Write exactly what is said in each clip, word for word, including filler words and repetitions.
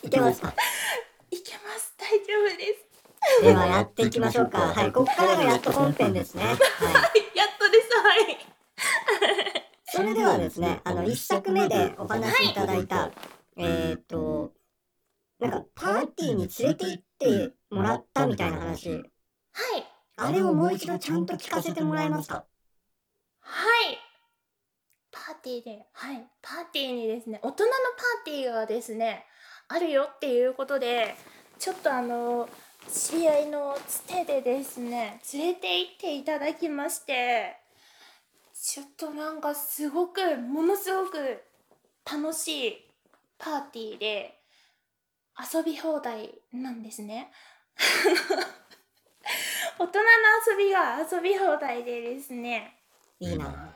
いけますか？ いけます。大丈夫です。 ではやっていきましょうか。はい、ここからがやっと本編ですね。はい。 やっとです。はい。 それではですね、あの一作目でお話しいただいた、 はい、 えっとなんかパーティーに連れて行ってもらったみたいな話、 はい。 あれをもう一度ちゃんと聞かせてもらえますか？ はい。パーティーで、はい、パーティーにですね、大人のパーティーがですね、あるよっていうことで、ちょっとあの、知り合いのつてでですね、連れて行っていただきまして、ちょっとなんかすごく、ものすごく楽しいパーティーで、遊び放題なんですね。大人の遊びが遊び放題でですね。 いいな。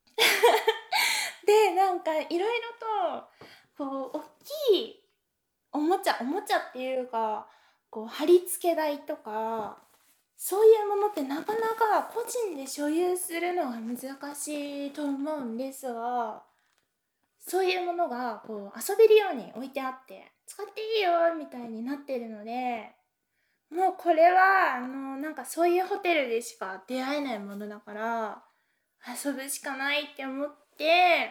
で、なんかいろいろと、こう、大きいおもちゃ、おもちゃっていうか、こう、貼り付け台とか、そういうものってなかなか個人で所有するのが難しいと思うんですが、そういうものがこう遊べるように置いてあって、使っていいよみたいになってるので、もうこれは、あの、なんかそういうホテルでしか出会えないものだから、遊ぶしかないって思って、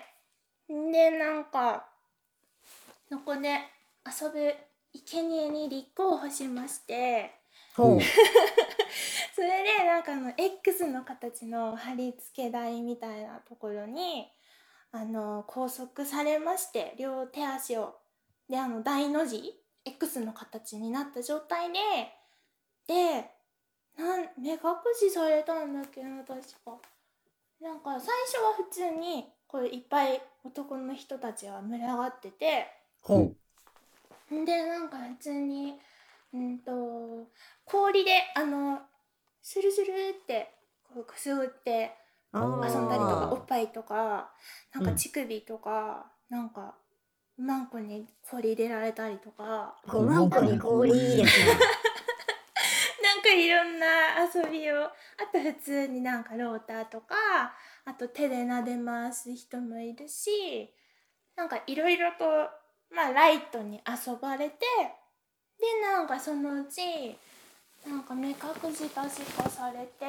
で、なんか、そこで遊ぶ生贄に立候補しまして、 ほう。 それでなんかあの X の形の貼り付け台みたいなところにあの拘束されまして、両手足をであの大の字 X の形になった状態ででなん目隠しされたんだっけな、確か。なんか最初は普通にこれいっぱい男の人たちが群がってて、 ほうでなんか普通にうんと氷であのスルスルってこうくすぐって遊んだりとか、おっぱいとかなんか乳首とか、うん、なんかマンコに氷入れられたりとか、 う。マンコに氷いいですね。 なんかいろんな遊びを、あと普通になんかローターとか、あと手で撫で回す人もいるし、なんかいろいろとまあライトに遊ばれて、でなんかそのうちなんか目隠し確かされて、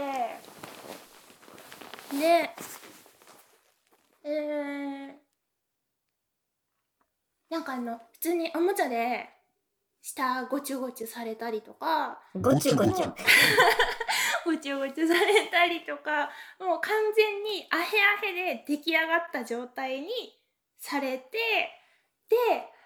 でえー、なんかあの普通におもちゃで下ごちゅごちゅされたりとか、 ごちゅごちゅごちゅごちゅされたりとか、もう完全にアヘアヘで出来上がった状態にされて、で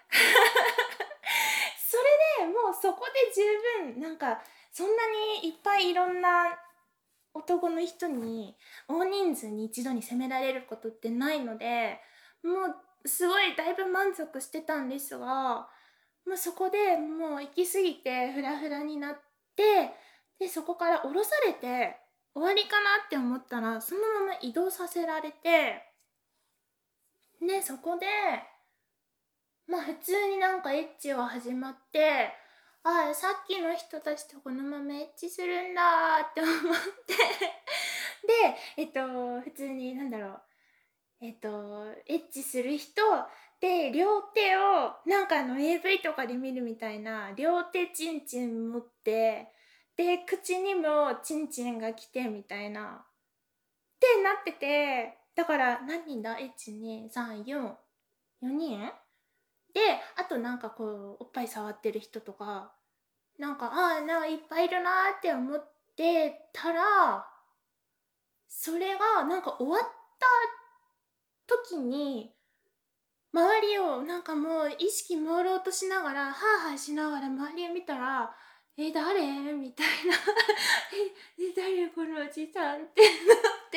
それでもうそこで十分なんかそんなにいっぱいいろんな男の人に大人数に一度に責められることってないので、もうすごいだいぶ満足してたんですが、もうそこでもう行き過ぎてフラフラになって、でそこから降ろされて終わりかなって思ったらそのまま移動させられて、でそこでまあ普通になんかエッチが始まって、ああさっきの人たちとこのままエッチするんだって思ってでえっと普通になんだろうえっとエッチする人で両手をなんかあの エーブイ とかで見るみたいな両手チンチン持って、で口にもチンチンが来てみたいなってなってて、だから何人だ ?いち、に、さん、よん、よにんで、あとなんかこうおっぱい触ってる人とか、なんかああなんかいっぱいいるなーって思ってたら、それがなんか終わった時に周りをなんかもう意識朦朧としながらハーハーしながら周りを見たら、え誰みたいなえ誰このおじさんってなって、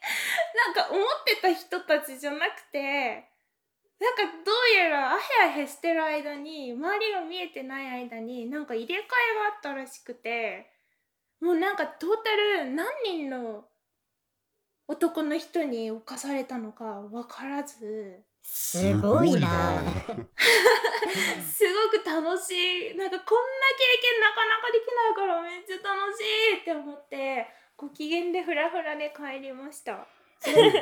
なんか思ってた人たちじゃなくて、なんかどうやらアヘアヘしてる間に周りが見えてない間になんか入れ替えがあったらしくて、もうなんかトータル何人の男の人に侵されたのか分からず、 すごいな。 すごく楽しい、なんかこんな経験なかなかできないからめっちゃ楽しいって思ってご機嫌でフラフラで帰りました。 それ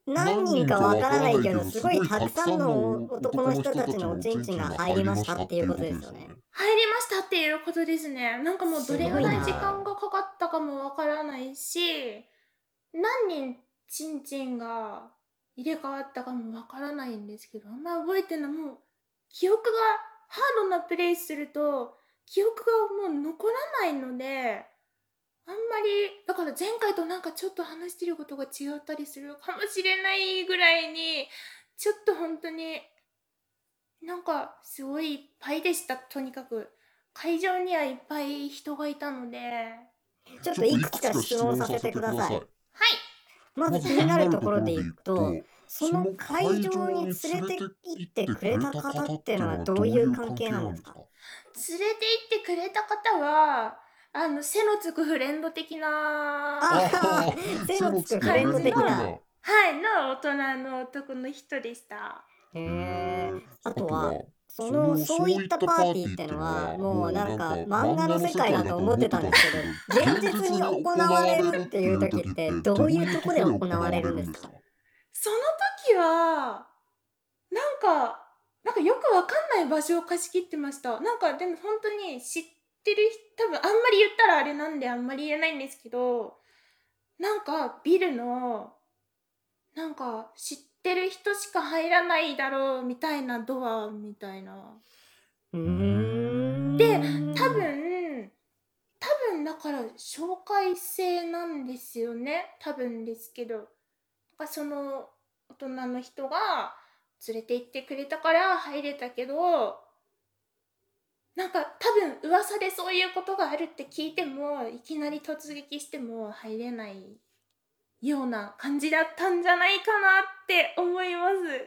何人かわからないけど、すごいたくさんの男の人たちのおちんちんが入りましたっていうことですよね。 入りましたっていうことですね。なんかもうどれぐらい時すごいな間がかかったかもわからないし、何人ちんちんが入れ替わったかもわからないんですけど、あんま覚えてない。もう記憶がハードなプレイすると記憶がもう残らないので、あんまりだから前回となんかちょっと話してることが違ったりするかもしれないぐらいに、ちょっと本当になんかすごいいっぱいでした。とにかく会場にはいっぱい人がいたので。 ちょっといくつか質問させてください。 はい。 まず気になるところでいくと、その会場に連れて行ってくれた方っていうのはどういう関係なんですか？ 連れて行ってくれた方は、あの背のつくフレンド的な、 ああ、背のつくフレンド的な。 はい、の大人の男の人でした。 へえ。あとは、そのそういったパーティーってのはもうなんか漫画の世界だと思ってたんですけど、現実に行われるっていう時ってどういうとこで行われるんですか？ その時はなんかなんかよくわかんない場所を貸し切ってました。なんかでも本当に知ってる人、多分あんまり言ったらあれなんであんまり言えないんですけど、なんかビルのなんか知ってる人しか入らないだろうみたいなドアみたいな。 うーん。 で、多分多分だから紹介制なんですよね。多分ですけど。なんかその大人の人が連れて行ってくれたから入れたけど、なんか多分噂でそういうことがあるって聞いてもいきなり突撃しても入れないような感じだったんじゃないかなって思います。あんまり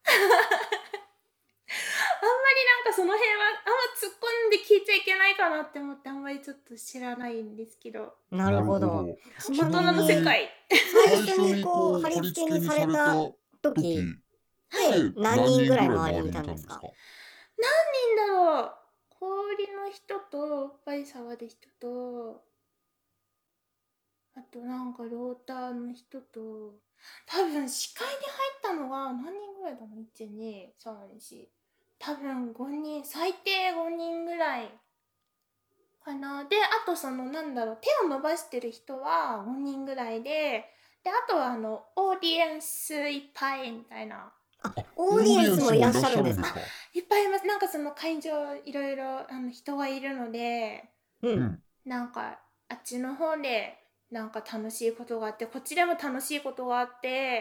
なんかその辺はあんま突っ込んで聞いちゃいけないかなって思ってあんまりちょっと知らないんですけど。 なるほど。ちな大人のみに世界。 最初にこう貼り付けにされた時って何人ぐらい周りにいたんですか？ 何人だろう。氷の人とおっぱい触る人と、あとなんかローターの人と、多分視界に入ったのが何人ぐらいだろう。いち、に、さん、よん、多分ごにん、最低ごにんぐらいかな。で、あとそのなんだろう、手を伸ばしてる人はごにんぐらいで、で、あとはあのオーディエンスいっぱいみたいな。 あ、オーディエンスもいらっしゃるんですか？ いっぱいいます。なんかその会場いろいろあの人がいるので、 うん。 なんかあっちの方でなんか楽しいことがあって、こっちでも楽しいことがあって、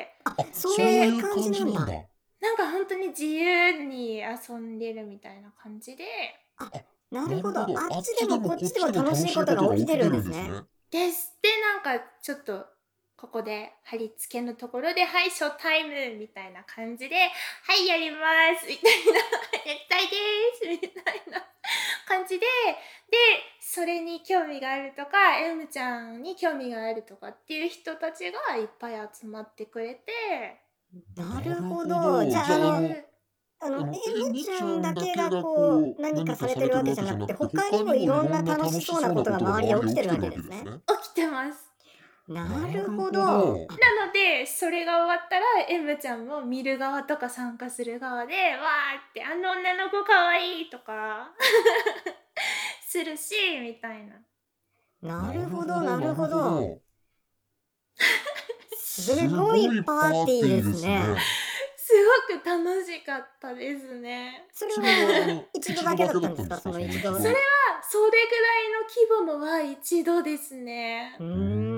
あ、そういう感じなんだ。 なんか本当に自由に遊んでるみたいな感じで。 あ、なるほど。あっちでもこっちでも楽しいことが起きてるんですね。 ですってなんかちょっとここで貼り付けのところではいショータイムみたいな感じではいやりますみたいなやりたいですみたいな感じで、でそれに興味があるとか M ちゃんに興味があるとかっていう人たちがいっぱい集まってくれて。 なるほど。じゃああのあの M ちゃんだけがこう何かされてるわけじゃなくて、他にもいろんな楽しそうなことが周りで起きてるわけですね。 起きてます。 なるほど。なのでそれが終わったら M ちゃんも見る側とか参加する側でわーってあの女の子かわいいとかするしみたいな。 なるほどなるほど。すごいパーティーですね。 すごく楽しかったですね。 それは一度だけだったんですか？その一度。 それはそれぐらいの規模のは一度ですね。 うー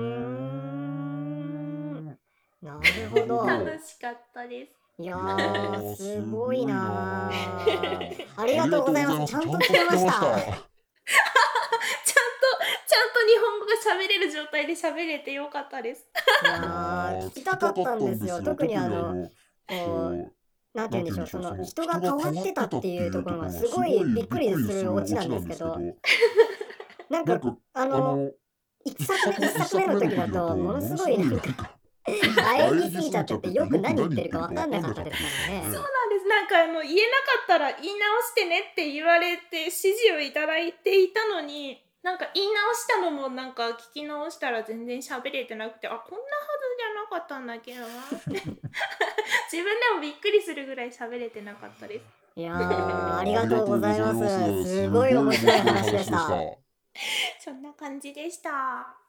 ん。なるほど。 楽しかったです。 いやー、すごいなー。ありがとうございます。ちゃんと聞けました。ちゃんと、ちゃんと日本語が喋れる状態で喋れてよかったです。 いやー、聞きたかったんですよ。特にあの、こう、なんて言うんでしょう、その人が変わってたっていうところがすごいびっくりするオチなんですけど、なんか、あの、一作目、一作目の時だと、ものすごいなんか、喘ぎすぎちゃってて、よく何言ってるか分かんなかったですからね。 そうなんです。なんかあの言えなかったら言い直してねって言われて指示をいただいていたのに、なんか言い直したのもなんか聞き直したら全然喋れてなくて、あ、こんなはずじゃなかったんだけどなって自分でもびっくりするぐらい喋れてなかったです。 いやいやー、ありー、あがとうごりがとうございます。 ざいます。 すすごい面ごい面白い白い話でし話でした。 た。 そんな感じでした。